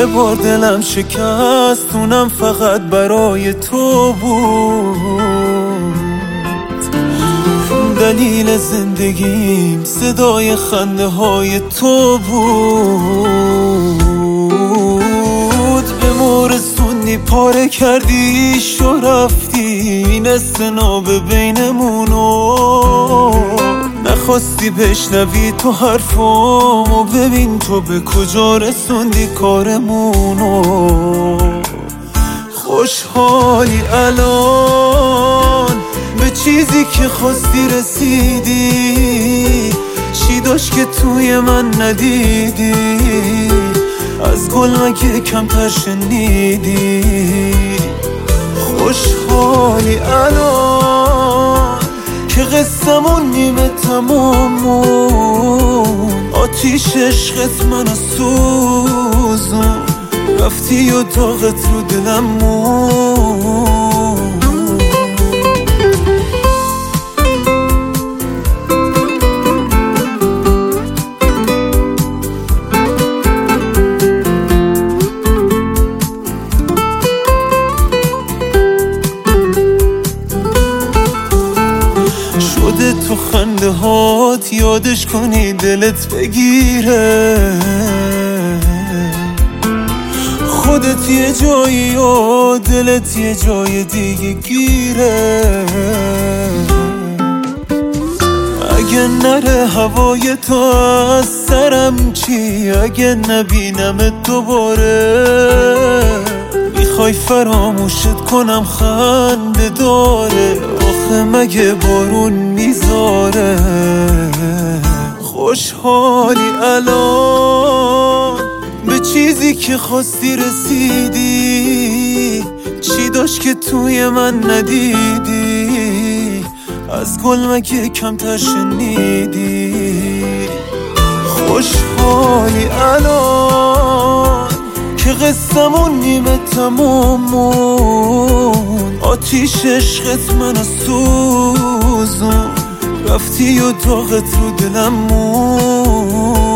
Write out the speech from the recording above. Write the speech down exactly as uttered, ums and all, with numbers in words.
یه بار دلم شکست، اونم فقط برای تو بود. دلیل زندگیم صدای خنده های تو بود. به مورسوندی پاره کردی شو رفتی، نصف ناب بینمونو نخواستی بشنوی تو حرفامو. ببین تو به کجا رسوندی کارمونو. خوشحالی الان به چیزی که خواستی رسیدی؟ چی داشت که توی من ندیدی؟ از گل مگه کمتر شنیدی؟ خوشحالی الان که قصمون نیمه تمامون، آتیش عشقت منو سوزون، رفتی و داغت رو دلم مون. شده تو خنده هات یادش کنی دلت بگیره، خودت یه جایی و دلت یه جای دیگه گیره. اگه نره هوای تو از سرم چی؟ اگه نبینمت دوباره میخوای فراموشت کنم خنده داره؟ آخه مگه بارون میذاره؟ خوشحالی الان به چیزی که خواستی رسیدی؟ چی داشت که توی من ندیدی؟ از گل مگه کمتر شنیدی؟ خوشحالی الان که قصمون نیمه تمامون، آتیش عشقت منو سوزون، رفتی و داغت رو دلم مون.